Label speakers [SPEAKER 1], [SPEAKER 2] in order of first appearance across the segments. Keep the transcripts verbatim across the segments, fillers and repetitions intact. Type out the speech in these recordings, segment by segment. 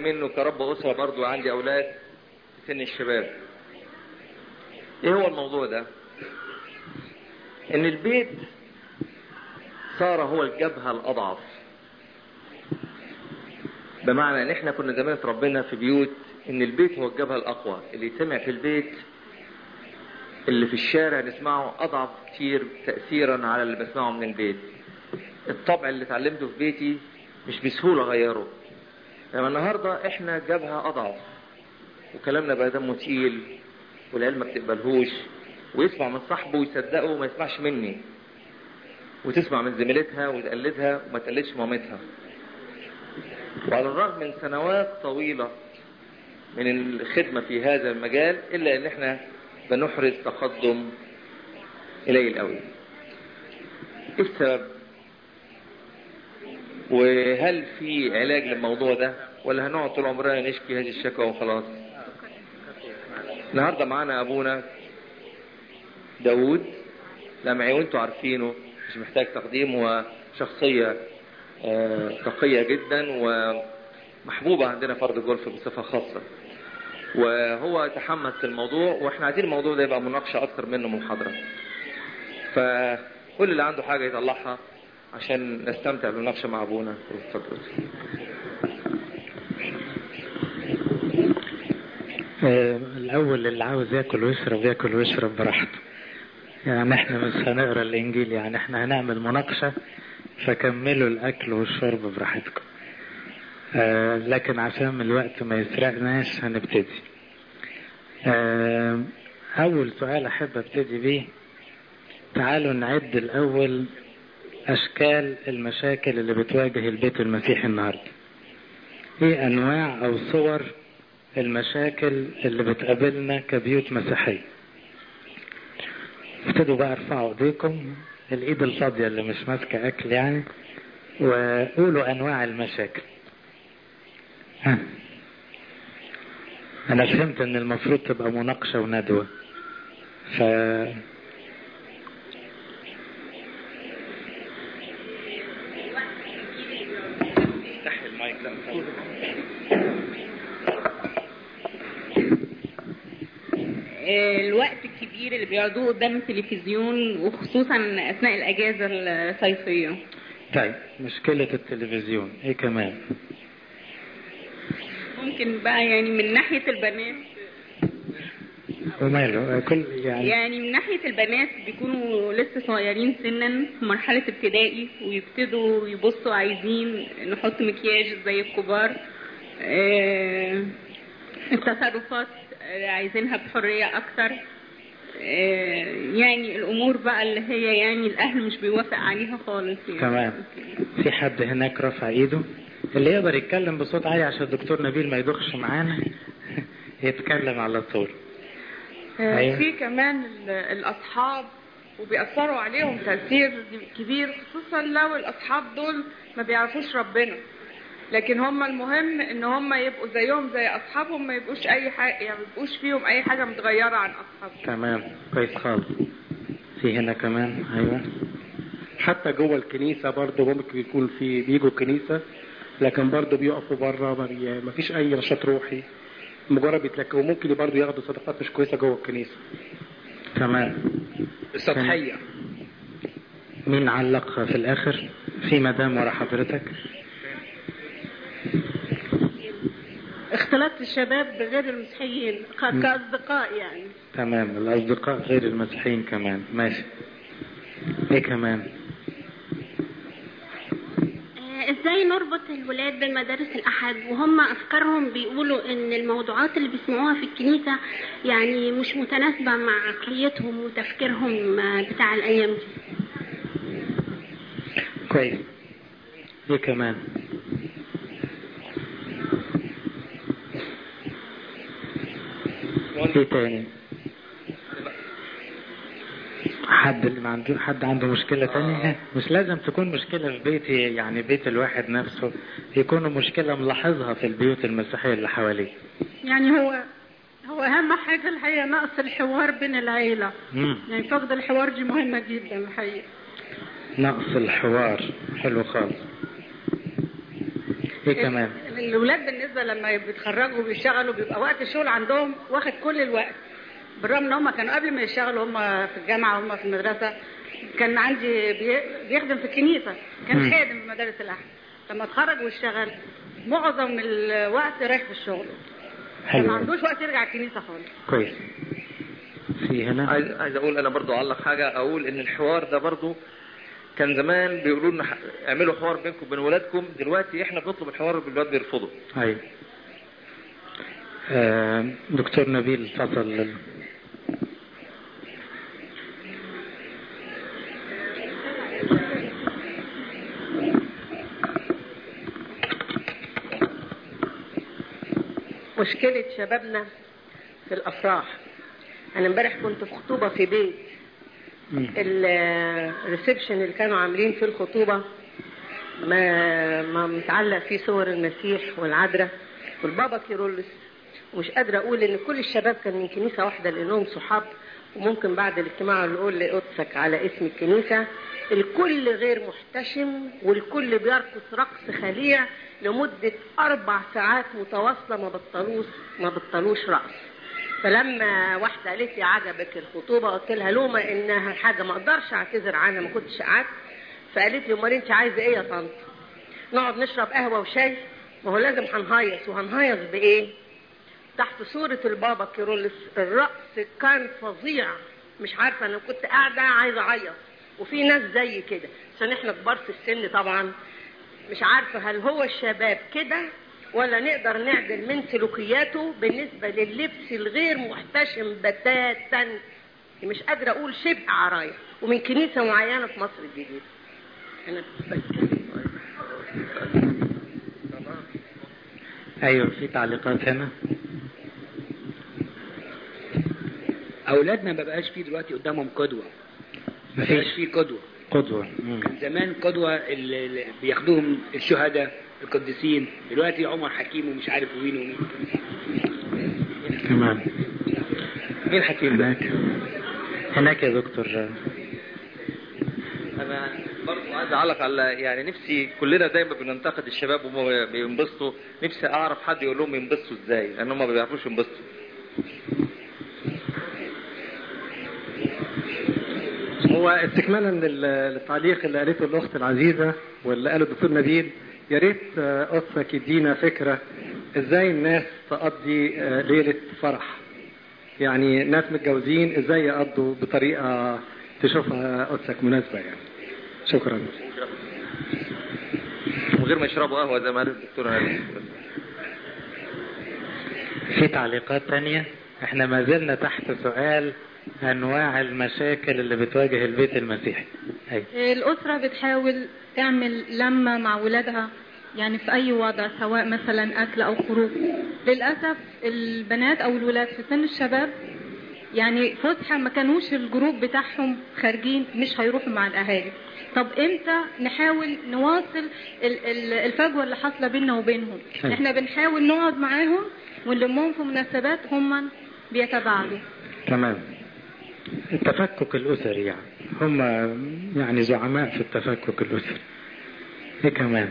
[SPEAKER 1] منه كرب أسرة برضو عندي أولاد في سن الشباب. إيه هو الموضوع ده؟ إن البيت صار هو الجبهة الأضعف، بمعنى إن إحنا كنا زمان اتربينا في بيوت إن البيت هو الجبهة الأقوى، اللي يسمع في البيت اللي في الشارع نسمعه أضعف كتير تأثيرا على اللي بسمعه من البيت. الطبع اللي اتعلمته في بيتي مش بسهولة غيره. لما النهاردة احنا جبهة أضعف وكلامنا بقى دمه تقيل والعيال ما بتقبلهوش، ويسمع من صاحبه ويصدقه وما يسمعش مني، وتسمع من زميلتها وتقلدها وما تقلدش مامتها. وعلى الرغم من سنوات طويلة من الخدمة في هذا المجال إلا أن احنا بنحرز تقدم قليل قوي. ايه السبب؟ وهل في علاج للموضوع ده ولا هنقعد طول عمرنا نشكي هذه الشكوى وخلاص؟ النهارده معانا ابونا داود لمعي، وانتوا عارفينه مش محتاج تقديم، وشخصية تقية جدا ومحبوبة عندنا فرد الجولف بصفة خاصة، وهو تحمس الموضوع واحنا عايزين الموضوع ده يبقى مناقشة اكتر منه محاضرة. فكل اللي عنده حاجة يطلعها عشان نستمتع بالمناقشة مع ابونا. اتفضل.
[SPEAKER 2] الاول اللي عاوز ياكل ويشرب ياكل ويشرب براحته، يعني احنا مش هنقرا الانجيل، يعني احنا هنعمل مناقشة، فكملوا الاكل والشرب براحتكم. آه لكن عشان الوقت ما يسرقناش هنبتدي. آه اول سؤال احب ابتدي بيه، تعالوا نعد الاول اشكال المشاكل اللي بتواجه البيت المسيحي النهارده. ايه انواع او صور المشاكل اللي بتقابلنا كبيوت مسيحية؟ ابتدوا بقى ارفعوا ايديكم، الايد الفاضية اللي مش ماسكة اكل يعني، وقولوا انواع المشاكل. ها. انا فهمت ان المفروض تبقى مناقشة وندوة، ف
[SPEAKER 3] الوقت الكبير اللي بيقعدوه قدام التلفزيون وخصوصا اثناء الاجازة الصيفية.
[SPEAKER 2] طيب مشكلة التلفزيون ايه كمان؟
[SPEAKER 3] ممكن بقى يعني من ناحية البنات
[SPEAKER 2] وماله كل يعني
[SPEAKER 3] يعني من ناحية البنات بيكونوا لسه صغيرين سنا في مرحلة ابتدائي ويبتدوا يبصوا عايزين نحط مكياج زي الكبار. اه التصرفات عايزينها بحرية اكتر. اه يعني الامور بقى اللي هي يعني الاهل مش بيوافق عليها خالص يعني.
[SPEAKER 2] تمام. في حد هناك رفع ايده اللي يقدر يتكلم بصوت عالي عشان الدكتور نبيل ما يدخش معانا يتكلم على طول.
[SPEAKER 4] أيوة. في كمان الاصحاب وبيأثروا عليهم تأثير كبير، خصوصا لو الاصحاب دول ما بيعرفوش ربنا، لكن هم المهم ان هم يبقوا زيهم زي اصحابهم، ما يبقوش اي حاجه يعني ما يبقوش فيهم اي حاجه متغيره عن اصحابهم.
[SPEAKER 2] تمام كويس خالص. في هنا كمان. ايوه.
[SPEAKER 5] حتى جوه الكنيسه برضه ممكن يكون في بيجوا الكنيسه لكن برضه بيقفوا بره، ما فيش اي نشاط روحي، مجرد بيتلكوا، وممكن برضه ياخدوا صدقات مش كويسه جوه الكنيسه.
[SPEAKER 2] تمام.
[SPEAKER 1] السطحيه.
[SPEAKER 2] مين علق في الاخر؟ في مدام ورا حضرتك.
[SPEAKER 6] اختلاط الشباب بغير المسيحيين كاصدقاء يعني.
[SPEAKER 2] تمام. الاصدقاء غير المسيحيين كمان. ماشي. ايه كمان؟
[SPEAKER 6] ازاي نربط الولاد بالمدارس الاحد وهم افكارهم بيقولوا ان الموضوعات اللي بيسمعوها في الكنيسة يعني مش متناسبة مع عقليتهم وتفكيرهم بتاع الايام دي.
[SPEAKER 2] كويس. ايه كمان؟ ايه تاني؟ حد اللي عنده حد عنده مشكلة تانية؟ مش لازم تكون مشكلة في بيتي يعني بيت الواحد نفسه، يكون مشكلة ملاحظها في البيوت المسيحية اللي حواليه.
[SPEAKER 6] يعني هو هو اهم حاجة الحقيقة نقص الحوار بين العيلة. مم. يعني فقد الحوار دي مهمة جدا الحقيقة.
[SPEAKER 2] نقص الحوار حلو خالص. ايه كمان؟
[SPEAKER 7] الولاد بالنسبه لما بيتخرجوا وبيشتغلوا بيبقى وقت الشغل عندهم واخد كل الوقت، بالرغم ان هم كانوا قبل ما يشتغلوا هم في الجامعه هم في المدرسه. كان عندي بيخدم في الكنيسه، كان خادم في مدارس الاحد. لما اتخرج واشتغل معظم الوقت رايح في الشغل، ما عندوش وقت يرجع الكنيسه خالص.
[SPEAKER 2] كويس. في هنا
[SPEAKER 1] عايز عايز اقول انا برضو اعلق حاجه، اقول ان الحوار ده برضو كان زمان بيقولوا لنا اعملوا حوار بينكم وبين ولادكم، دلوقتي احنا بنطلب الحوار والولاد بيرفضوا.
[SPEAKER 2] ايوه. آه دكتور نبيل اتفضل.
[SPEAKER 8] مشكلة شبابنا في الأفراح. أنا امبارح كنت في خطوبة في بيت، الريسبشن اللي كانوا عاملين في الخطوبة ما, ما متعلق فيه صور المسيح والعذراء والبابا كيرلس، ومش قادرة أقول إن كل الشباب كان من كنيسة واحدة لأنهم صحاب، وممكن بعد الاجتماع نقول لقدسك على اسم الكنيسة. الكل غير محتشم والكل بيرقص رقص خليع لمدة أربع ساعات متواصلة، ما بطلوش ما بطلوش رقص. فلما واحدة قالت لي عجبك الخطوبة، قلت لها لومة إنها حاجة ما أقدرش أعتذر عنها، ما كنتش قعدت. فقالت لي أمال أنت عايزة إيه يا طنط؟ نقعد نشرب قهوة وشاي؟ ما هو لازم هنهيص، وهنهيص بإيه؟ تحت صورة البابا كيرلس. الرقص كان فظيع، مش عارفة، أنا كنت قاعدة عايزة أعيط، وفي ناس زي كده عشان إحنا كبار في السن طبعا. مش عارفة هل هو الشباب كده ولا نقدر نعدل من سلوكياته بالنسبة لللبس الغير محتشم بتاتا. مش قادرة أقول شبه عراية، ومن كنيسة معينة في مصر الجديدة. أنا
[SPEAKER 2] أيوة في تعليقات هنا.
[SPEAKER 9] أولادنا ما بقاش فيه دلوقتي قدامهم قدوة، ما بقاش فيه قدوة.
[SPEAKER 2] قدوة
[SPEAKER 9] كان زمان قدوة اللي بياخدوهم الشهداء القديسين، دلوقتي عمر حكيم ومش عارف مين ومين.
[SPEAKER 2] تمام.
[SPEAKER 1] مين حكيم
[SPEAKER 2] هناك؟ هناك يا دكتور.
[SPEAKER 1] انا برضه عايز اعلق على، يعني نفسي كلنا دايما بننتقد الشباب وهم بينبسطوا، نفسي اعرف حد يقول لهم ينبسطوا ازاي، لان هم ما بيعرفوش ينبسطوا.
[SPEAKER 5] هو استكمالا للتعليق اللي قالته الاخت العزيزه واللي قاله الدكتور نبيل، يا ريت قدسك يدينا فكره ازاي الناس تقضي ليله فرح. يعني ناس متجوزين ازاي يقضوا بطريقه تشوفها قدسك مناسبه يعني. شكرا.
[SPEAKER 1] من غير ما يشربوا قهوه زي ما قال الدكتور نبيل.
[SPEAKER 2] في تعليقات تانية؟ احنا ما زلنا تحت سؤال انواع المشاكل اللي بتواجه البيت المسيحي. أي.
[SPEAKER 10] الاسره بتحاول تعمل لمه مع ولادها، يعني في اي وضع، سواء مثلا اكل او خروج. للاسف البنات او الولاد في سن الشباب يعني فسحه ما كانوش الجروب بتاعهم خارجين، مش هيروحوا مع الاهالي. طب امتى نحاول نواصل الفجوه اللي حاصله بيننا وبينهم؟ أي. احنا بنحاول نقعد معاهم ونلمهم في مناسبات، هم بيتباعدوا.
[SPEAKER 2] تمام. التفكك الأسري يعني هم يعني زعماء في التفكك الأسري. ايه كمان؟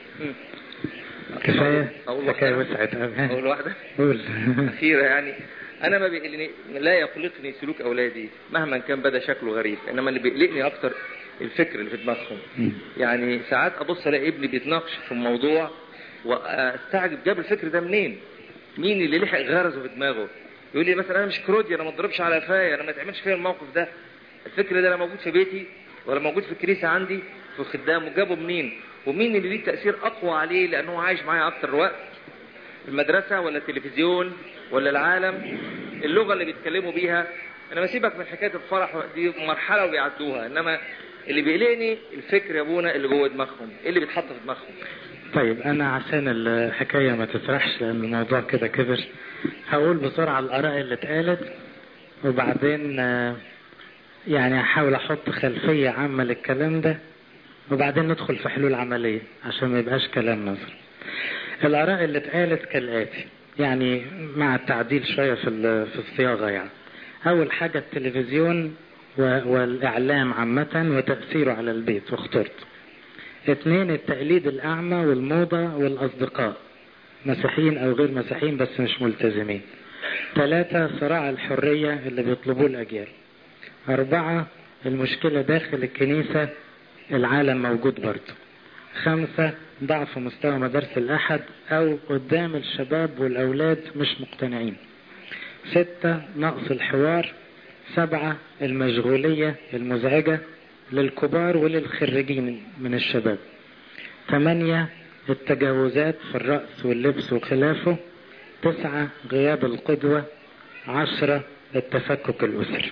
[SPEAKER 2] كفاية حكاية وسعت.
[SPEAKER 1] أقول واحدة
[SPEAKER 2] قول
[SPEAKER 1] أخيرة. يعني أنا ما بيقلني، لا يقلقني سلوك أولادي مهما كان بدا شكله غريب، إنما اللي بيقلقني أكتر الفكر اللي في دماغهم. يعني ساعات أبص ألاقي ابني بيتناقش في الموضوع وأستعجب جاب الفكر ده منين؟ مين اللي لحق غرزه في دماغه؟ يقول لي مثلا انا مش كرودي، انا ما اضربش على قفايا، انا ما تعملش فيا الموقف ده. الفكر ده انا موجود في بيتي ولا موجود في الكنيسه عندي في الخدام، وجابه منين؟ ومين اللي ليه تاثير اقوى عليه لانه عايش معايا اكتر وقت؟ المدرسه ولا التلفزيون ولا العالم؟ اللغه اللي بيتكلموا بيها. انا بسيبك من حكايه الفرح دي مرحله وبيعدوها، انما اللي بيقلقني الفكر يا ابونا اللي جوه دماغهم، ايه اللي بيتحط في دماغهم.
[SPEAKER 2] طيب انا عشان الحكايه ما تسرحش لان الموضوع كده كبر، هقول بسرعه الاراء اللي اتقالت وبعدين يعني هحاول احط خلفيه عامه للكلام ده وبعدين ندخل في حلول عمليه عشان ما يبقاش كلام نظري. الاراء اللي اتقالت كالاتي، يعني مع التعديل شويه في في الصياغه. يعني اول حاجه التلفزيون والاعلام عامه وتاثيره على البيت وخطورته. اثنين التقليد الأعمى والموضة والأصدقاء، مسيحيين أو غير مسيحيين بس مش ملتزمين. ثلاثة صراع الحرية اللي بيطلبوه الأجيال. أربعة المشكلة داخل الكنيسة، العالم موجود برضه. خمسة ضعف مستوى مدارس الأحد أو قدام الشباب والأولاد مش مقتنعين. ستة نقص الحوار. سبعة المشغولية المزعجة للكبار وللخريجين من الشباب. ثمانية التجاوزات في الرأس واللبس وخلافه. تسعة غياب القدوة. عشرة التفكك الأسري.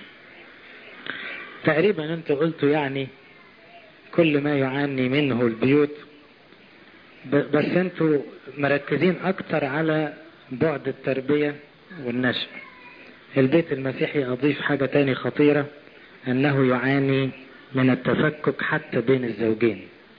[SPEAKER 2] تقريبا انتوا قلتوا يعني كل ما يعاني منه البيوت، بس انتوا مركزين اكتر على بعد التربية والنشأ. البيت المسيحي اضيف حاجة تاني خطيرة، انه يعاني من التفكك حتى بين الزوجين.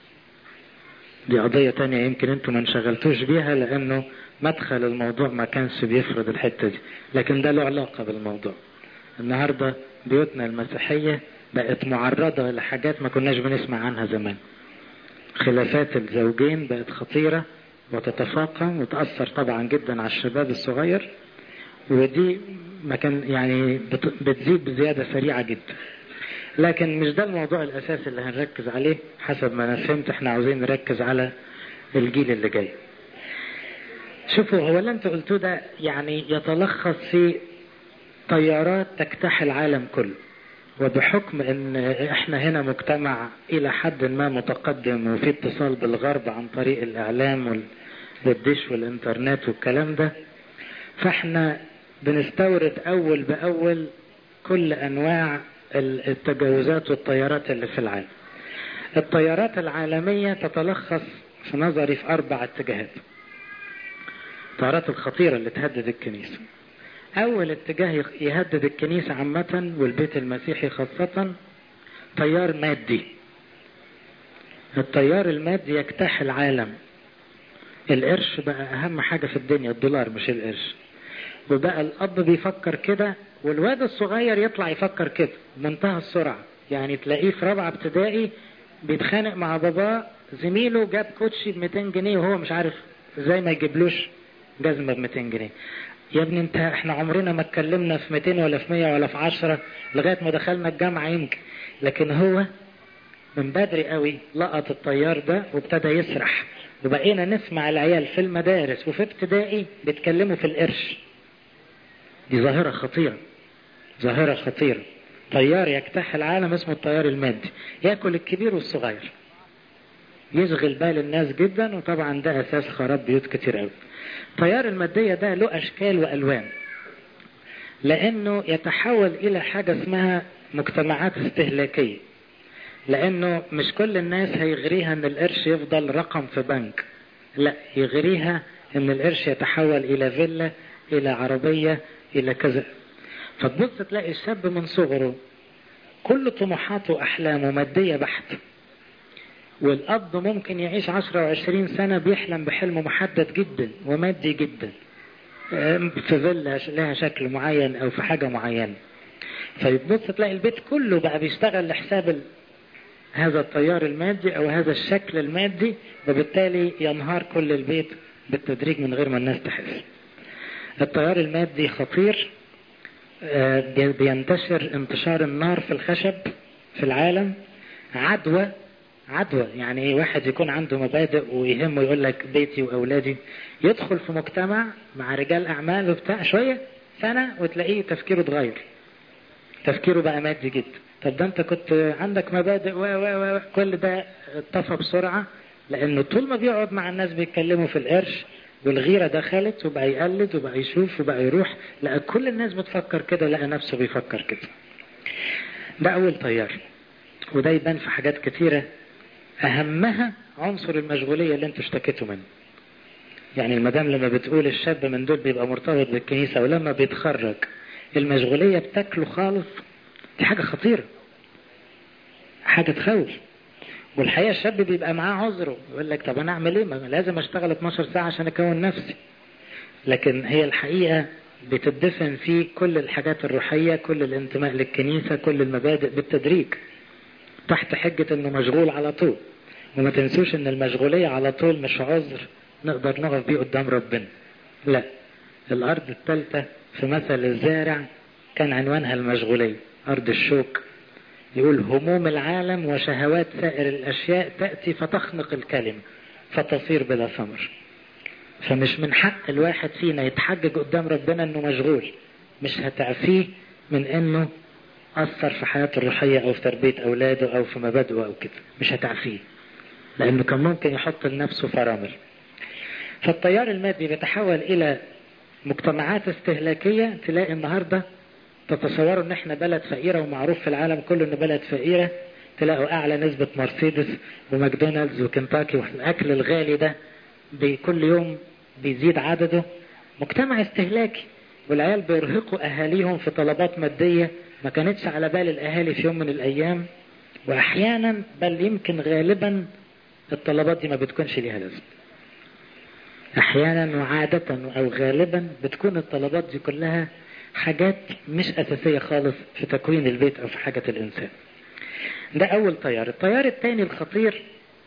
[SPEAKER 2] دي قضية تانية يمكن انتوا ما انشغلتوش بيها لانه مدخل الموضوع ما كانش بيفرض الحتة دي، لكن ده له علاقة بالموضوع. النهاردة بيوتنا المسيحية بقت معرضة لحاجات ما كناش بنسمع عنها زمان. خلافات الزوجين بقت خطيرة وتتفاقم وتأثر طبعا جدا على الشباب الصغير، ودي ما كان يعني بتزيد بزيادة سريعة جدا. لكن مش ده الموضوع الأساسي اللي هنركز عليه. حسب ما أنا فهمت احنا عاوزين نركز على الجيل اللي جاي. شوفوا، هو اللي انتوا قلتوه ده يعني يتلخص في طيارات تجتاح العالم كله، وبحكم ان احنا هنا مجتمع الى حد ما متقدم وفي اتصال بالغرب عن طريق الاعلام والدش والانترنت والكلام ده، فاحنا بنستورد اول باول كل انواع التجاوزات والطيارات اللي في العالم. الطيارات العالمية تتلخص في نظري في اربع اتجاهات. الطيارات الخطيرة اللي تهدد الكنيسة. اول اتجاه يهدد الكنيسة عامة والبيت المسيحي خاصة، تيار مادي. التيار المادي يجتاح العالم. القرش بقى اهم حاجة في الدنيا، الدولار مش القرش. وبقى الاب بيفكر كده والواد الصغير يطلع يفكر كده بمنتهى السرعة. يعني تلاقيه في رابعة ابتدائي بيتخانق مع باباه، زميله جاب كوتشي ب مئتين جنيه وهو مش عارف ازاي ما يجيبلوش جزمة ب مئتين جنيه. يا ابني انت احنا عمرنا ما اتكلمنا في مئتين ولا في مية ولا في عشرة لغاية ما دخلنا الجامعة يمكن. لكن هو من بدري قوي لقط الطيار ده وابتدى يسرح، وبقينا نسمع العيال في المدارس وفي ابتدائي بيتكلموا في القرش. دي ظاهرة خطيرة، ظاهرة خطيرة. طيار يجتاح العالم اسمه الطيار المادي، ياكل الكبير والصغير، يشغل بال الناس جدا، وطبعا ده اساس خراب بيوت كتير قوي. التيار المادية ده له اشكال والوان، لانه يتحول الى حاجة اسمها مجتمعات استهلاكية. لانه مش كل الناس هيغريها ان القرش يفضل رقم في بنك، لا، يغريها ان القرش يتحول الى فيلا، الى عربية، الى كذا. فتبص تلاقي الشاب من صغره كل طموحاته واحلامه مادية بحت، والاب ممكن يعيش عشرة وعشرين سنة بيحلم بحلم محدد جدا ومادي جدا، في فيلا لها شكل معين او في حاجة معينة. فيبص تلاقي البيت كله بقى بيشتغل لحساب هذا التيار المادي او هذا الشكل المادي، وبالتالي ينهار كل البيت بالتدريج من غير ما الناس تحس. التيار المادي خطير، بينتشر انتشار النار في الخشب في العالم. عدوى عدوى يعني ايه؟ واحد يكون عنده مبادئ ويهمه يقول لك بيتي واولادي، يدخل في مجتمع مع رجال اعمال وبتاع شوية سنة وتلاقيه تفكيره اتغير، تفكيره بقى مادي جدا. طب ده انت كنت عندك مبادئ و و و كل ده اتطفى بسرعة، لانه طول ما بيقعد مع الناس بيتكلموا في القرش والغيرة دخلت، وبقى يقلد وبقى يشوف وبقى يروح، لقى كل الناس بتفكر كده، لقى نفسه بيفكر كده. ده اول طيار، وده يبان في حاجات كتيرة، اهمها عنصر المشغولية اللي انتوا اشتكيتوا منه. يعني المدام لما بتقول الشاب من دول بيبقى مرتبط بالكنيسة ولما بيتخرج المشغولية بتاكله خالص، دي حاجة خطيرة، حاجة تخوف. والحقيقة الشاب بيبقى معاه عذره، يقول لك طب انا اعمل ايه؟ ما لازم اشتغل اتناشر ساعة عشان اكون نفسي. لكن هي الحقيقة بتدفن فيه كل الحاجات الروحية، كل الانتماء للكنيسة، كل المبادئ بالتدريج، تحت حجة انه مشغول على طول. وما تنسوش ان المشغولية على طول مش عذر نقدر نقف بيه قدام ربنا. لا، الارض الثالثة في مثل الزارع كان عنوانها المشغولية، ارض الشوك. يقول هموم العالم وشهوات سائر الاشياء تأتي فتخنق الكلمة فتصير بلا ثمر. فمش من حق الواحد فينا يتحجج قدام ربنا انه مشغول، مش هتعفيه من انه اثر في حياته الروحية او في تربية اولاده او في مبادئه او كده، مش هتعفيه، لانه كان ممكن يحط لنفسه فرامل. فالتيار المادي بيتحول الى مجتمعات استهلاكية. تلاقي النهاردة تتصوروا ان احنا بلد فقيرة ومعروف في العالم كله ان بلد فقيرة، تلاقوا اعلى نسبة مرسيدس وماكدونالدز وكنتاكي والاكل الغالي ده بكل يوم بيزيد عدده. مجتمع استهلاكي، والعيال بيرهقوا اهاليهم في طلبات مادية ما كانتش على بال الاهالي في يوم من الايام، واحيانا بل يمكن غالبا الطلبات دي ما بتكونش ليها لازمة. احيانا وعادة او غالبا بتكون الطلبات دي كلها حاجات مش اساسية خالص في تكوين البيت او في حاجة الانسان. ده اول تيار. التيار الثاني الخطير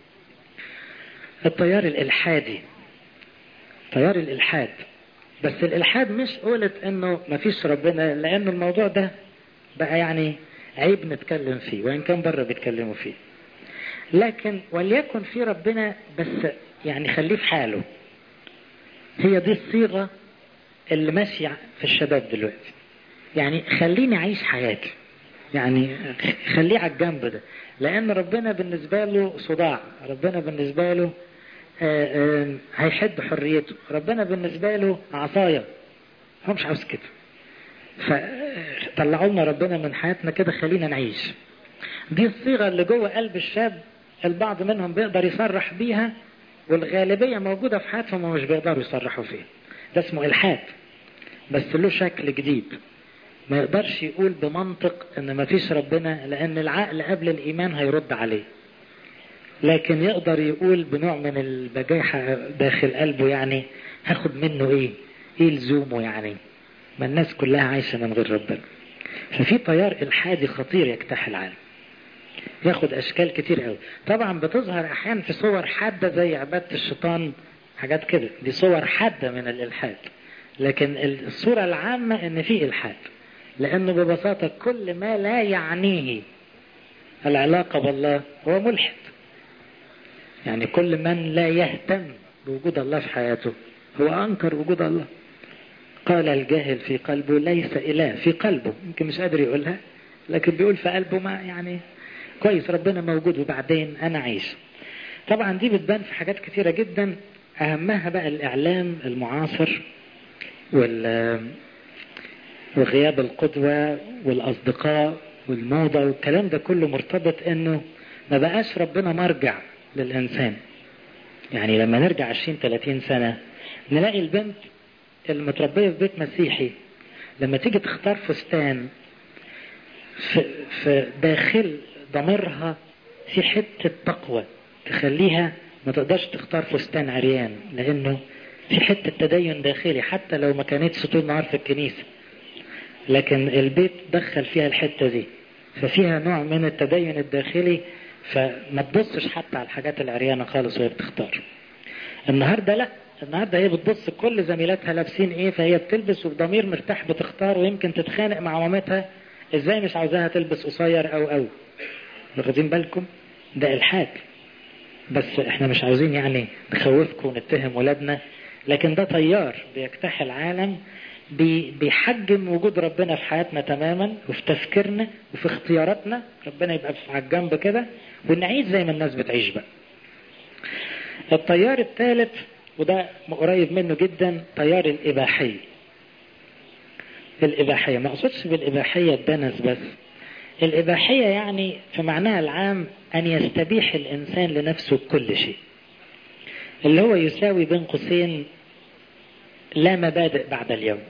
[SPEAKER 2] التيار الالحادي، تيار الالحاد. بس الالحاد مش قولت انه مفيش ربنا، لان الموضوع ده بقى يعني عيب نتكلم فيه وان كان بره بيتكلموا فيه، لكن وليكن في ربنا بس يعني خليه في حاله. هي دي الصيغة اللي ماشية في الشباب دلوقتي، يعني خليني أعيش حياتي، يعني خليه على الجنب ده، لأن ربنا بالنسبة له صداع، ربنا بالنسبة له آآ آآ هيحد حريته، ربنا بالنسبة له عصاية، هو مش عاوز كده. فطلعوا لنا ربنا من حياتنا كده، خلينا نعيش. دي الصيغة اللي جوه قلب الشاب، البعض منهم بيقدر يصرح بيها والغالبية موجودة في حياتهم ومش بيقدروا يصرحوا فيها. ده اسمه إلحاد، بس له شكل جديد. ما يقدرش يقول بمنطق ان ما فيش ربنا، لان العقل قبل الايمان هيرد عليه، لكن يقدر يقول بنوع من البجاحة داخل قلبه، يعني هاخد منه ايه ايه لزومه، يعني ما الناس كلها عايشة من غير ربنا. ففي تيار الحادي خطير يجتاح العالم، ياخد اشكال كتير قوي. طبعا بتظهر احيانا في صور حادة زي عبادة الشيطان، حاجات كده، دي صور حادة من الالحاد. لكن الصورة العامة ان في الحاد، لانه ببساطة كل ما لا يعنيه العلاقة بالله هو ملحد. يعني كل من لا يهتم بوجود الله في حياته هو انكر وجود الله. قال الجاهل في قلبه ليس اله، في قلبه يمكن مش قادر يقولها، لكن بيقول في قلبه ما يعني كويس ربنا موجود وبعدين انا عايش. طبعا دي بتبان في حاجات كتيرة جدا، اهمها بقى الاعلام المعاصر وال وغياب القدوة والأصدقاء والموضة والكلام ده كله مرتبط انه ما بقاش ربنا مرجع للإنسان. يعني لما نرجع عشرين ثلاثين سنة نلاقي البنت المتربية في بيت مسيحي لما تيجي تختار فستان في, في داخل ضميرها في حتة تقوى تخليها ما تقدرش تختار فستان عريان، لأنه في حتة تدين داخلي حتى لو ما كانتش طول النهار في الكنيسة، لكن البيت دخل فيها الحتة دي، ففيها نوع من التدين الداخلي، فما تبصش حتى على الحاجات العريانة خالص وهي بتختار. النهاردة لا، النهاردة هي بتبص كل زميلاتها لابسين ايه، فهي بتلبس وبضمير مرتاح بتختار، ويمكن تتخانق مع مامتها ازاي مش عاوزاها تلبس قصير او او واخدين بالكم؟ ده الحاد. بس احنا مش عاوزين يعني نخوفكم ونتهم ولادنا، لكن ده تيار بيجتاح العالم، بيحجم وجود ربنا في حياتنا تماما، وفي تفكيرنا وفي اختياراتنا. ربنا يبقى على الجنب كده ونعيش زي ما الناس بتعيش بقى. التيار الثالث وده قريب منه جدا، تيار الإباحية. الإباحية ما أقصدش بالإباحية الدنس بس، الإباحية يعني في معناها العام أن يستبيح الإنسان لنفسه كل شيء، اللي هو يساوي بين قوسين لا مبادئ بعد اليوم.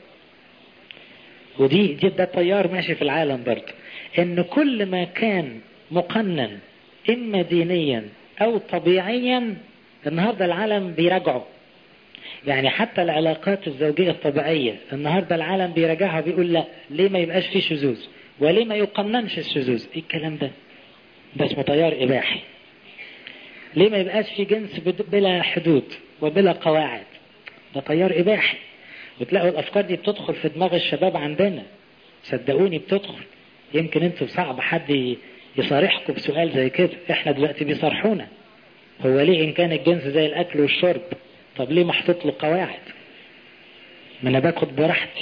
[SPEAKER 2] ودي دي ده تيار ماشي في العالم برضه، ان كل ما كان مقنن اما دينيا او طبيعيا النهارده العالم بيراجعه. يعني حتى العلاقات الزوجية الطبيعية النهارده العالم بيراجعها، بيقول لا، ليه ما يبقاش فيه شذوذ وليه ما يقننش الشذوذ؟ ايه الكلام ده؟ ده اسمه تيار اباحي. ليه ما يبقاش في جنس بلا حدود وبلا قواعد؟ ده تيار إباحي. وتلاقوا الأفكار دي بتدخل في دماغ الشباب عندنا، صدقوني بتدخل. يمكن انتوا صعب حد يصارحكم بسؤال زي كده، احنا دلوقتي بيصارحونا. هو ليه إن كان الجنس زي الأكل والشرب، طب ليه محطوط له قواعد؟ ما أنا باخد براحتي.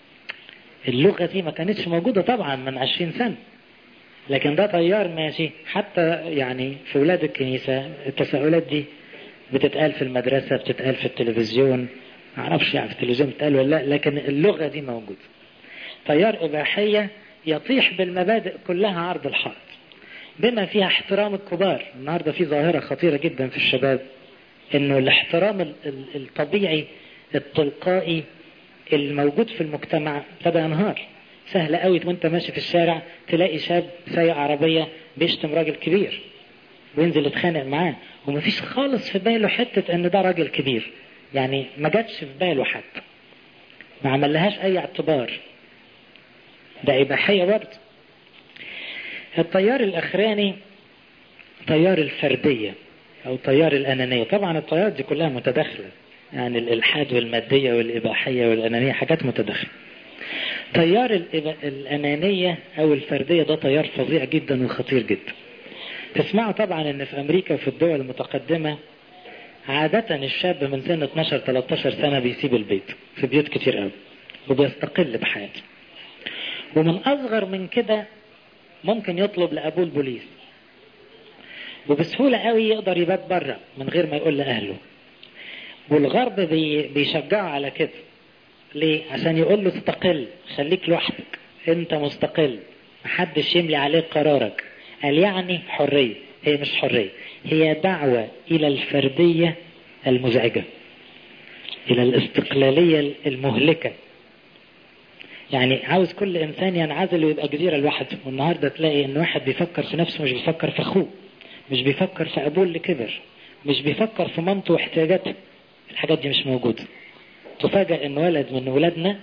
[SPEAKER 2] اللغة دي ما كانتش موجودة طبعا من عشرين سنة، لكن ده تيار ماشي. حتى يعني في ولاد الكنيسة التساؤلات دي بتتقال في المدرسة، بتتقال في التلفزيون، ما اعرفش يعني في التلفزيون بتتقال ولا لا، لكن اللغة دي موجودة. تيار إباحية يطيح بالمبادئ كلها عرض الحائط، بما فيها احترام الكبار. النهاردة في ظاهرة خطيرة جدا في الشباب، انه الاحترام الطبيعي التلقائي الموجود في المجتمع ابتدى ينهار. سهل قوي وانت ماشي في الشارع تلاقي شاب سايق عربية بيشتم راجل كبير وينزل يتخانق معاه، ومفيش خالص في باله حتة ان ده راجل كبير، يعني ما جاتش في باله حتى، ما عملهاش اي اعتبار. ده إباحية برضه. التيار الاخراني تيار الفردية او تيار الانانية. طبعا التيارات دي كلها متداخلة، يعني الالحاد والمادية والاباحية والانانية حاجات متداخلة. تيار الانانية او الفردية ده تيار فظيع جدا وخطير جدا. تسمعوا طبعا ان في امريكا وفي الدول المتقدمة عادة الشاب من سن اتناشر تلتاشر سنة بيسيب البيت في بيوت كتير قوي وبيستقل بحياته، ومن اصغر من كده ممكن يطلب لابوه البوليس، وبسهولة قوي يقدر يبات بره من غير ما يقول لأهله. والغرب بي بيشجعه على كده. ليه؟ عشان يقول له استقل، خليك لوحدك، انت مستقل، محدش يملي عليك قرارك. قال يعني حرية. هي مش حرية، هي دعوة الى الفردية المزعجة، الى الاستقلالية المهلكة. يعني عاوز كل انسان ينعزل ويبقى جزيرة لوحده. والنهاردة تلاقي ان واحد بيفكر في نفسه، مش بيفكر في اخوه، مش بيفكر في ابوه اللي كبر، مش بيفكر في مامته واحتياجاته. الحاجات دي مش موجودة. تفاجأ ان ولد من ولادنا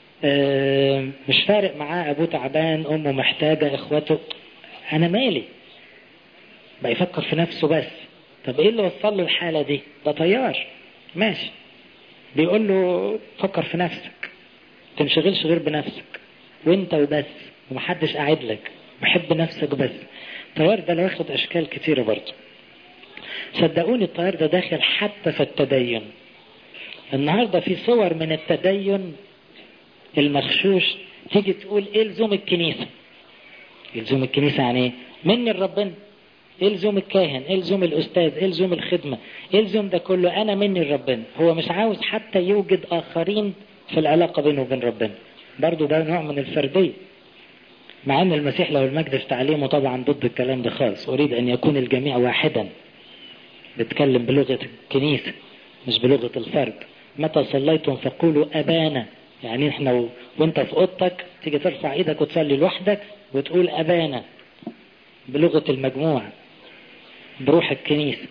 [SPEAKER 2] مش فارق معاه ابوه تعبان، امه محتاجة، اخواته، انا مالي، بقى يفكر في نفسه بس. طب ايه اللي وصل له الحالة دي؟ ده تيار ماشي بيقول له فكر في نفسك، تنشغلش غير بنفسك وانت وبس، ومحدش قاعد لك، وحب نفسك بس. التيار ده لو ياخد اشكال كتيرة برضه. صدقوني التيار ده داخل حتى في التدين. النهاردة في صور من التدين المغشوش تيجي تقول ايه لزوم الكنيسة؟ ايه لزوم الكنيسة يعني ايه؟ مني لربنا. ايه لزوم الكاهن؟ ايه لزوم الاستاذ؟ ايه لزوم الخدمة؟ ايه لزوم ده كله؟ انا مني لربنا. هو مش عاوز حتى يوجد اخرين في العلاقة بينه وبين ربنا. برضو ده نوع من الفردية، مع ان المسيح له المجد في تعليمه طبعا ضد الكلام ده خالص. اريد ان يكون الجميع واحدا. بيتكلم بلغة الكنيسة مش بلغة الفرد. متى صليتم فقولوا أبانا، يعني احنا و... وانت في اوضتك تيجي ترفع ايدك وتصلي لوحدك وتقول أبانا بلغة المجموعة بروح الكنيسة،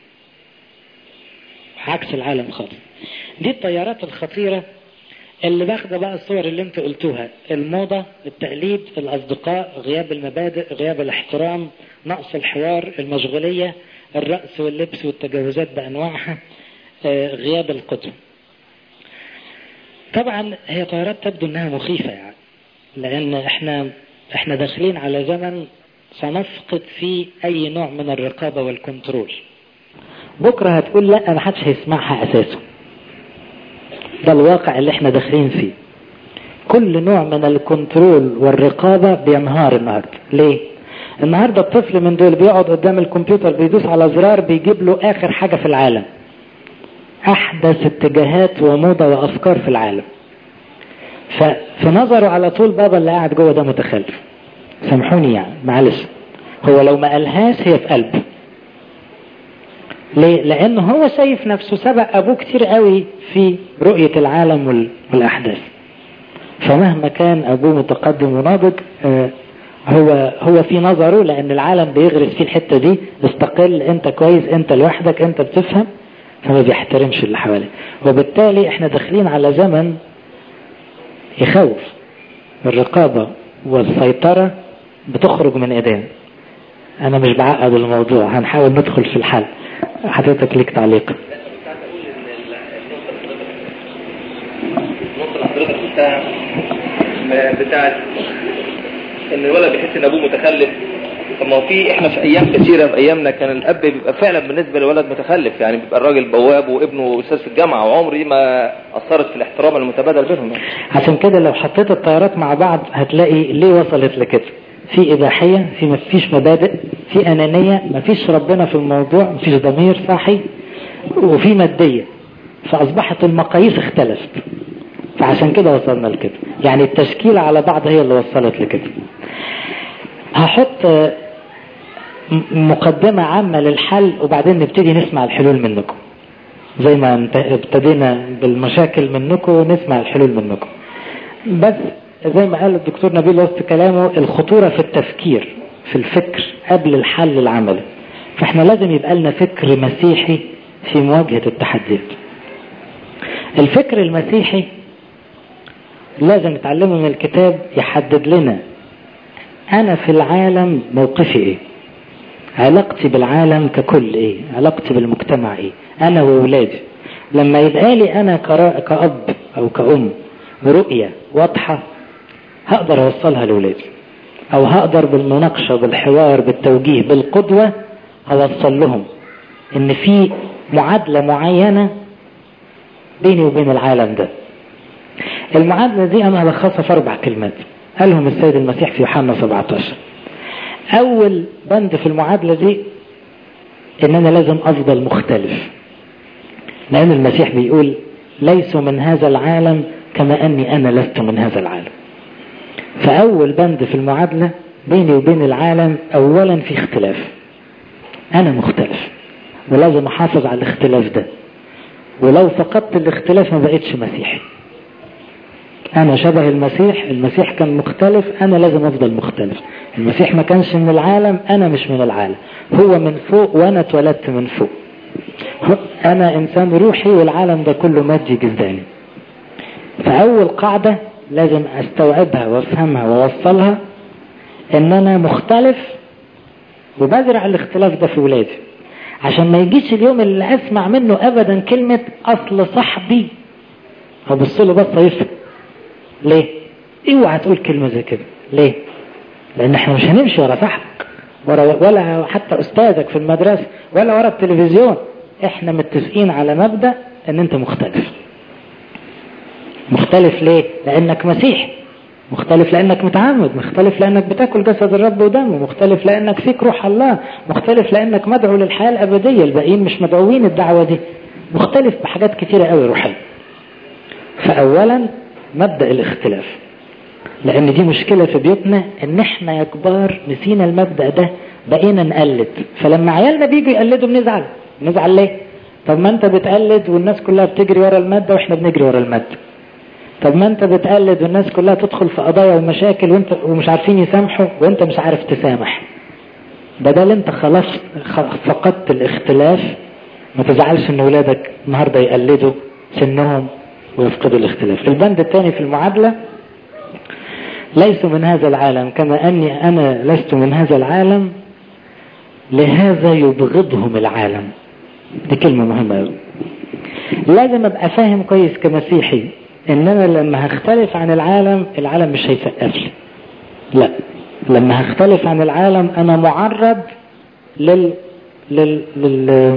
[SPEAKER 2] عكس العالم خالص. دي التيارات الخطيرة اللي باخده بقى الصور اللي انت قلتوها: الموضة، التقليد، الأصدقاء، غياب المبادئ، غياب الاحترام، نقص الحوار، المشغولية، الرأس واللبس والتجاوزات بأنواعها، آه، غياب القدوة. طبعا هي تيارات تبدو انها مخيفة، يعني لان احنا احنا داخلين على زمن سنفقد فيه اي نوع من الرقابة والكنترول. بكرة هتقول لا ما حدش هيسمعها اساسا. ده الواقع اللي احنا داخلين فيه. كل نوع من الكنترول والرقابة بينهار النهاردة. ليه؟ النهاردة الطفل من دول بيقعد قدام الكمبيوتر بيدوس على زرار بيجيب له اخر حاجة في العالم، احدث اتجاهات وموضة وافكار في العالم. ففي نظره على طول بابا اللي قاعد جوه ده متخلف. سامحوني يعني معلش، هو لو ما قالهاش هي في قلبه. ليه؟ لانه هو شايف نفسه سبق ابوه كتير قوي في رؤية العالم والاحداث. فمهما كان ابوه متقدم وناضج، هو هو في نظره، لان العالم بيغرس فيه الحتة دي: استقل، انت كويس، انت لوحدك، انت بتفهم. فما بيحترمش اللي حواليه. وبالتالي احنا داخلين على زمن يخوف. الرقابة والسيطرة بتخرج من ايدينا. انا مش بعقد الموضوع، هنحاول ندخل في الحل. حضرتك ليك تعليق؟
[SPEAKER 1] بتاعت ان الولد بيحس ان ابوه متخلف. طب ما هو في احنا في ايام كثيره في ايامنا كان الاب بيبقى فعلا بالنسبه للولد متخلف، يعني بيبقى الراجل بواب وابنه استاذ في الجامعه، وعمري ما اثرت في الاحترام المتبادل بينهم.
[SPEAKER 2] عشان كده لو حطيت الطيارات مع بعض هتلاقي ليه وصلت لكده. في اباحيه، في مفيش مبادئ، في انانيه، مفيش ربنا في الموضوع، مفيش ضمير صاحي، وفي ماديه، فاصبحت المقاييس اختلفت. فعشان كده وصلنا لكده. يعني التشكيل على بعض هي اللي وصلت لكده. هحط مقدمة عامة للحل وبعدين نبتدي نسمع الحلول منكم. زي ما ابتدينا بالمشاكل منكم نسمع الحلول منكم. بس زي ما قال الدكتور نبيل وسط كلامه، الخطورة في التفكير في الفكر قبل الحل العملي. فاحنا لازم يبقى لنا فكر مسيحي في مواجهة التحديات. الفكر المسيحي لازم نتعلمه من الكتاب، يحدد لنا انا في العالم موقفي ايه، علاقتي بالعالم ككل ايه، علاقتي بالمجتمع ايه، انا وولادي. لما يبقى لي انا كأب او كأم رؤية واضحة هقدر اوصلها لولادي، او هقدر بالمناقشة بالحوار بالتوجيه بالقدوة هوصل لهم ان في معادلة معينة بيني وبين العالم ده. المعادلة دي انا هلخصها في اربع كلمات قالهم السيد المسيح في يوحنا سبعة عشر. اول بند في المعادلة دي ان انا لازم افضل مختلف، لان المسيح بيقول ليسوا من هذا العالم كما اني انا لست من هذا العالم. فاول بند في المعادلة بيني وبين العالم اولا في اختلاف، انا مختلف ولازم احافظ على الاختلاف ده، ولو فقدت الاختلاف ما بقيتش مسيحي. انا شبه المسيح، المسيح كان مختلف، انا لازم افضل مختلف. المسيح ما كانش من العالم، انا مش من العالم، هو من فوق وانا اتولدت من فوق. انا انسان روحي والعالم ده كله مادي جسداني. فاول قاعدة لازم استوعبها وافهمها واوصلها ان انا مختلف وبزرع الاختلاف ده في ولادي، عشان ما يجيش اليوم اللي اسمع منه ابدا كلمة اصل صاحبي هبصله بس يفهم. ليه؟ اوعى تقول كلمة زي كده. ليه؟ لان احنا مش هنمشي ورا صاحبك ورا ولا حتى استاذك في المدرسة ولا ورا التلفزيون. احنا متفقين على مبدأ ان انت مختلف. مختلف ليه؟ لانك مسيحي، مختلف لانك متعمد، مختلف لانك بتاكل جسد الرب ودمه، مختلف لانك فيك روح الله، مختلف لانك مدعو للحياة الابدية، الباقيين مش مدعوين الدعوة دي. مختلف بحاجات كتيرة قوي روحية. فاولا مبدأ الاختلاف، لان دي مشكلة في بيوتنا ان احنا يا كبار نسينا المبدأ ده، بقينا نقلد. فلما عيالنا بيجوا يقلدوا بنزعل. نزعل ليه؟ طب ما انت بتقلد والناس كلها بتجري ورا المادة واحنا بنجري ورا المادة. طب ما انت بتقلد والناس كلها تدخل في قضايا ومشاكل وانت ومش عارفين يسامحوا وانت مش عارف تسامح. بدل انت خلاص فقدت الاختلاف، ما تزعلش ان ولادك النهارده يقلدوا سنهم ويفقدوا الاختلاف. البند الثاني في المعادلة ليسوا من هذا العالم كما اني انا لست من هذا العالم لهذا يبغضهم العالم. دي كلمة مهمة قوي. لازم ابقى فاهم كويس كمسيحي ان انا لما هختلف عن العالم العالم مش هيسقف لي. لا، لما هختلف عن العالم انا معرض لل لل لل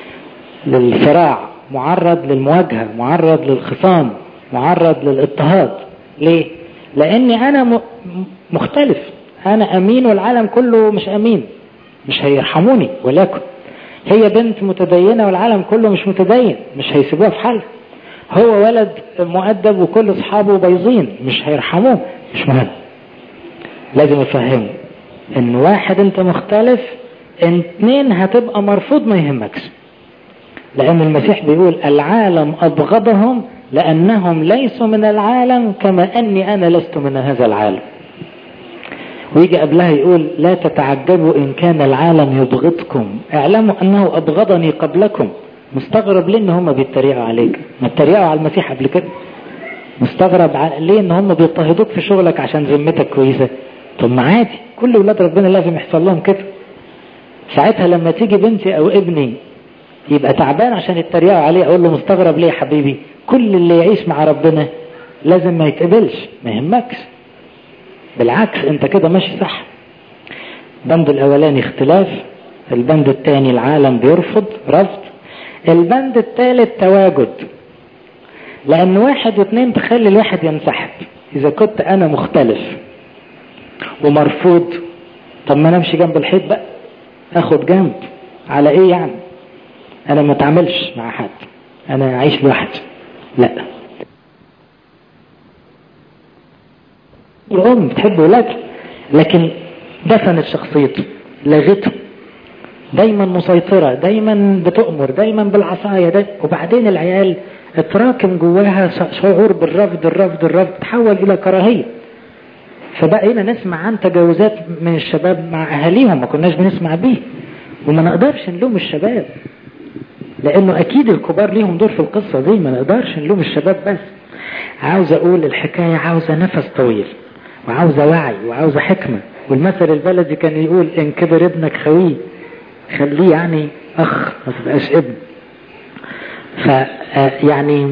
[SPEAKER 2] للصراع، معرض للمواجهة، معرض للخصام، معرض للاضطهاد. ليه؟ لاني انا مختلف، انا امين والعالم كله مش امين، مش هيرحموني. ولكن هي بنت متدينة والعالم كله مش متدين، مش هيسيبوها في حالها. هو ولد مؤدب وكل اصحابه بايظين، مش هيرحموه. مش مهم. لازم افهمه ان واحد انت مختلف، اتنين هتبقى مرفوض ما يهمكش. لان المسيح بيقول العالم ابغضهم لانهم ليسوا من العالم كما اني انا لست من هذا العالم. ويجي قبلها يقول لا تتعجبوا ان كان العالم يبغضكم اعلموا انه ابغضني قبلكم. مستغرب ليه ان هم بيتريقوا عليك؟ ما اتريقوا على المسيح قبل كده. مستغرب ليه ان هم بيضطهدوك في شغلك عشان ذمتك كويسه؟ طب ما عادي، كل ولاد ربنا لازم يحصل لهم كده. ساعتها لما تيجي بنتي او ابني يبقى تعبان عشان يتريقوا عليه. اقول له مستغرب ليه يا حبيبي؟ كل اللي يعيش مع ربنا لازم ما يتقبلش، ما يهمكش، بالعكس انت كده ماشي صح. البند الاولاني اختلاف، البند الثاني العالم بيرفض رفض، البند الثالث تواجد. لان واحد واثنين تخلي الواحد ينسحب. اذا كنت انا مختلف ومرفوض، طب ما انا امشي جنب الحيط بقى، اخد جنب على ايه يعني؟ انا ما اتعاملش مع حد، انا اعيش لوحدي. لا، الام بتحب ولادها لكن دفنت شخصيته، لغته، دايما مسيطرة، دايما بتؤمر، دايما بالعصاية ده. وبعدين العيال اتراكم جواها شعور بالرفض الرفض الرفض، تحول الى كراهية. فبقينا نسمع عن تجاوزات من الشباب مع اهاليهم ما كناش بنسمع بيه. وما نقدرش نلوم الشباب، لانه اكيد الكبار ليهم دور في القصة دي، ما نقدرش نلوم الشباب بس. عاوز اقول الحكاية عاوزة نفس طويل، وعاوزة وعي، وعاوزة حكمة. والمثل البلدي كان يقول ان كبر ابنك خويه، خليه يعني اخ، ما تبقاش ابن. ف يعني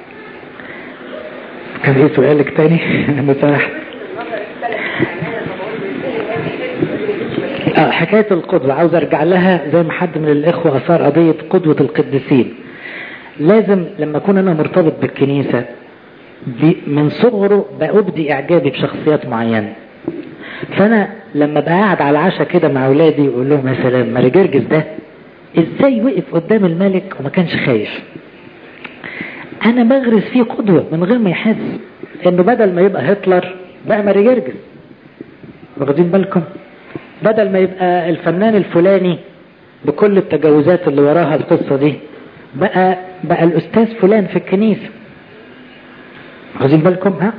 [SPEAKER 2] كان ايه سؤالك تاني؟ انا سرحت. اه حكاية القدوة عاوز ارجع لها، زي ما حد من الاخوة اثار قضية قدوة القديسين. لازم لما اكون انا مرتبط بالكنيسة من صغره بأبدي اعجابي بشخصيات معينة. فانا لما بقى قاعد على العشاء كده مع اولادي اقول لهم يا سلام، ماري جرجس ده ازاي وقف قدام الملك وما كانش خايف؟ انا بغرس فيه قدوة من غير ما يحس، انه بدل ما يبقى هتلر بقى ماري جرجس. واخدين بالكم؟ بدل ما يبقى الفنان الفلاني بكل التجاوزات اللي وراها القصة دي، بقى بقى الاستاذ فلان في الكنيسة. واخدين بالكم؟ ها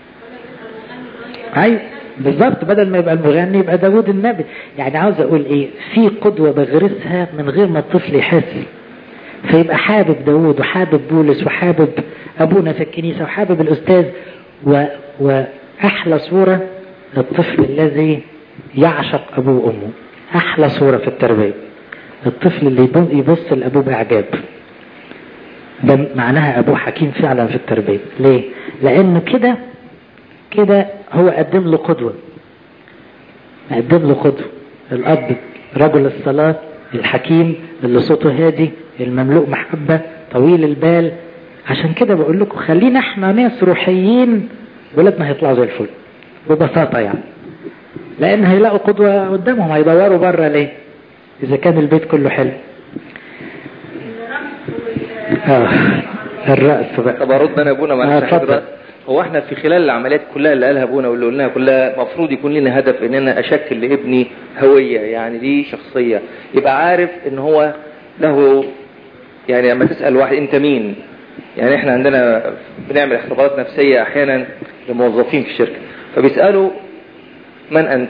[SPEAKER 2] ايوه بالظبط، بدل ما يبقى المغني يبقى داود النبي. يعني عاوز اقول ايه، في قدوة بغرسها من غير ما الطفل يحس، فيبقى حابب داود وحابب بولس وحابب ابونا في الكنيسة وحابب الاستاذ. و... واحلى صورة الطفل الذي يعشق ابوه وامه، احلى صورة في التربية الطفل اللي يبص لابوه باعجاب. ده معناها ابوه حكيم فعلا في التربية. ليه؟ لانه كده كده هو قدم له قدوة، قدم له قدوة. الاب رجل الصلاة الحكيم اللي صوته هادي المملوء محبة طويل البال. عشان كده بقول لكم خلينا احنا ناس روحيين، ولادنا هيطلعوا زي الفل ببساطة يعني، لان هيلاقوا قدوة قدامهم. هيدوروا بره ليه اذا كان البيت كله حلو؟ اه الرأس بقى.
[SPEAKER 1] طب ارد انا ابونا مع الحضرة. هو احنا في خلال العمليات كلها اللي قالها ابونا واللي قلناها كلها مفروض يكون لنا هدف ان انا اشكل لابني هوية، يعني دي شخصية، يبقى عارف ان هو له. يعني لما تسأل واحد انت مين، يعني احنا عندنا بنعمل اختبارات نفسية احيانا للموظفين في الشركة، فبيسألوا من انت؟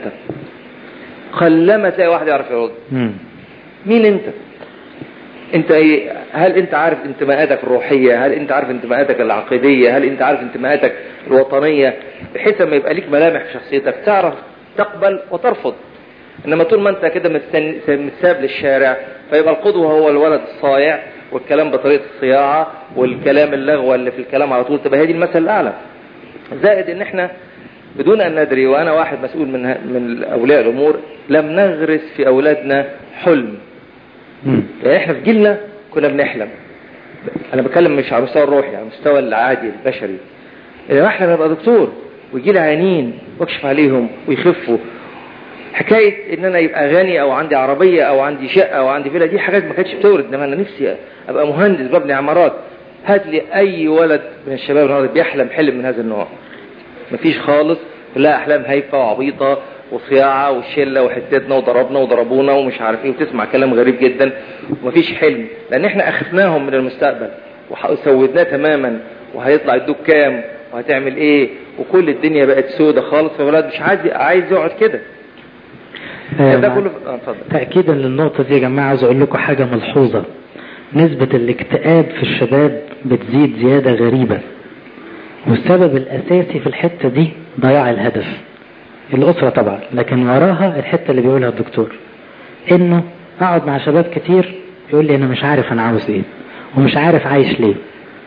[SPEAKER 1] قلما تلاقي واحد يعرف يرد. مين انت؟ انت ايه؟ هل انت عارف انتماءاتك الروحية؟ هل انت عارف انتماءاتك العقيدية؟ هل انت عارف انتماءاتك الوطنية؟ بحيث ما يبقى ليك ملامح في شخصيتك تعرف تقبل وترفض. انما طول ما انت كده متساب للشارع، فيبقى القدوة هو الولد الصايع والكلام بطريقة الصياعة والكلام اللغوة اللي في الكلام على طول، تبقى هذه المثل الاعلى. زائد ان احنا بدون ان ندري، وانا واحد مسؤول من من اولياء الامور، لم نغرس في اولادنا حلم. يعني احنا في جيلنا كنا بنحلم. انا بتكلم مش على المستوى الروحي، على المستوى العادي البشري. اذا احنا نبقى دكتور ويجي لي عيانين واكشف عليهم ويخفوا. حكايه ان انا يبقى غني او عندي عربيه او عندي شقه او عندي فيلا، دي حاجات ما كانتش بتورد. انما انا نفسي ابقى مهندس ببني عمارات. هات لي اي ولد من الشباب النهارده بيحلم حلم من هذا النوع؟ مفيش خالص. كلها احلام هايفه وعبيطه وصياعه والشله وحتتنا وضربنا وضربونا ومش عارف ايه، وتسمع كلام غريب جدا ومفيش حلم، لان احنا اخفناهم من المستقبل وسودناه تماما. وهيطلع يدوك كام وهتعمل ايه، وكل الدنيا بقت سودة خالص. فالولاد مش عايز عايز يقعد كده.
[SPEAKER 2] آه ده كله اه تأكيدا للنقطة دي يا جماعة، عاوز اقول لكم حاجة ملحوظة. نسبة الاكتئاب في الشباب بتزيد زيادة غريبة، والسبب الاساسي في الحتة دي ضياع الهدف. الاسرة طبعا، لكن وراها الحتة اللي بيقولها الدكتور، انه اقعد مع شباب كتير يقول لي انا مش عارف انا عاوز ايه ومش عارف عايش ليه،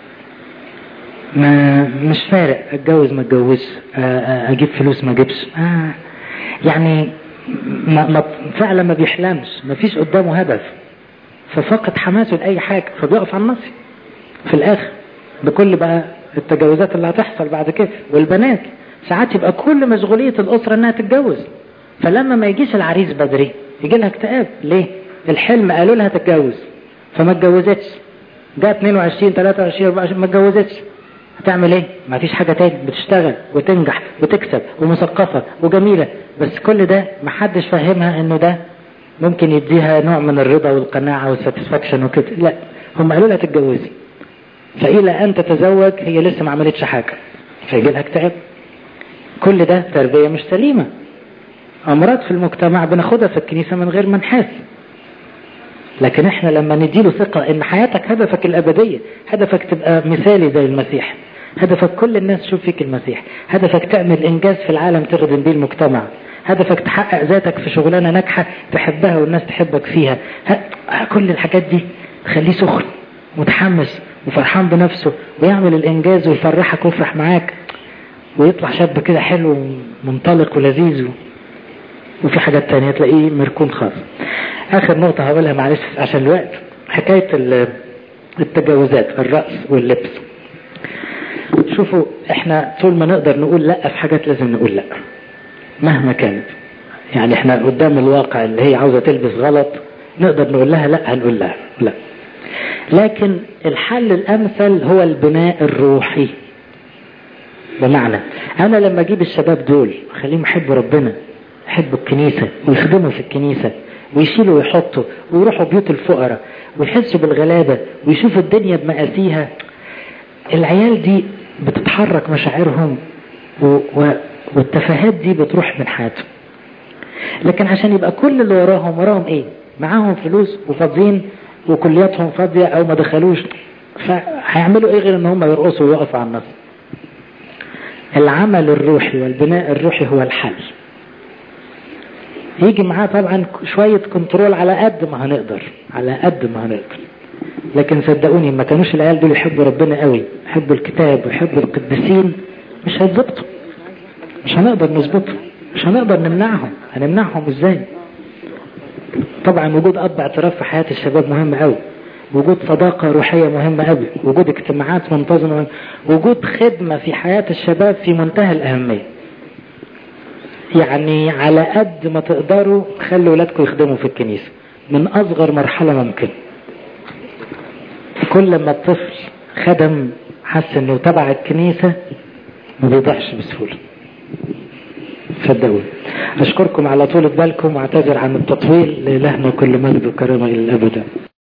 [SPEAKER 2] ما مش فارق اتجوز ما اتجوزش، اجيب فلوس ما اجيبش، آه يعني ما ما فعلا ما بيحلمش، ما فيش قدامه هدف، ففقد حماسه لاي حاجه، فبيقف على النص في الاخر بكل بقى التجاوزات اللي هتحصل بعد كده. والبنات ساعات يبقى كل مشغوليه الاسره انها تتجوز، فلما ما يجيش العريس بدري يجي لها اكتئاب. ليه؟ الحلم قالوا لها تتجوز فما اتجوزتش، جاء اتنين وعشرين تلاتة وعشرين اربعة وعشرين ما اتجوزتش، هتعمل ايه؟ ما فيش حاجه تاني، بتشتغل وتنجح وتكسب ومثقفه وجميله، بس كل ده ما حدش فاهمها انه ده ممكن يديها نوع من الرضا والقناعه والساتسفاكشن وكده. لا، هم قالوا لها تتجوزي، فإلى أن تتزوج هي لسه ما عملتش حاجة، فيجي لها اكتئاب. كل ده تربية مش سليمة، أمراض في المجتمع بناخدها في الكنيسة من غير ما نحس. لكن احنا لما نديله ثقة ان حياتك هدفك الأبدية، هدفك تبقى مثالي زي المسيح، هدفك كل الناس تشوف فيك المسيح، هدفك تعمل إنجاز في العالم تخدم بيه المجتمع، هدفك تحقق ذاتك في شغلانة ناجحة تحبها والناس تحبك فيها، كل الحاجات دي تخليه سخن متحمس وفرحان بنفسه ويعمل الإنجاز ويفرحك ويفرح معاك ويطلع شاب كده حلو ومنطلق ولذيذ. وفي حاجات تانية تلاقيه مركون خالص. آخر نقطة هقولها معلش عشان الوقت، حكاية التجاوزات، الرأس واللبس. شوفوا احنا طول ما نقدر نقول لا في حاجات لازم نقول لا مهما كانت. يعني احنا قدام الواقع اللي هي عاوزة تلبس غلط نقدر نقول لها لا، هنقول لها لا. لكن الحل الأمثل هو البناء الروحي. بمعنى أنا لما أجيب الشباب دول خليهم يحبوا ربنا، يحبوا الكنيسة ويخدموا في الكنيسة ويشيلوا ويحطوا ويروحوا بيوت الفقراء ويحسوا بالغلابة ويشوفوا الدنيا بمقاسيها، العيال دي بتتحرك مشاعرهم و... و... والتفاهات دي بتروح من حياتهم. لكن عشان يبقى كل اللي وراهم وراهم ايه؟ معاهم فلوس وفاضيين وكلياتهم فاضية او ما دخلوش، فهيعملوا ايه غير ان هم يرقصوا ويقفوا على النص؟ العمل الروحي والبناء الروحي هو الحل. يجي معاه طبعا شوية كنترول على قد ما هنقدر، على قد ما هنقدر. لكن صدقوني ما كانوش العيال دول يحبوا ربنا قوي، يحبوا الكتاب ويحبوا القديسين، مش هيتظبطوا، مش هنقدر نظبطهم، مش هنقدر نمنعهم. هنمنعهم ازاي؟ طبعا وجود اب اعتراف في حياة الشباب مهم قوي، وجود صداقة روحية مهمة قوي، وجود اجتماعات منتظمة، وجود خدمة في حياة الشباب في منتهى الأهمية. يعني على قد ما تقدروا خلوا ولادكم يخدموا في الكنيسة من أصغر مرحلة ممكن. كل ما الطفل خدم حس انه تبع الكنيسة ما بيضيعش بسهولة. صدقوني. أشكركم على طولة بالكم واعتذر عن التطويل. لإلهنا كل مجد وكرامة إلى الأبد.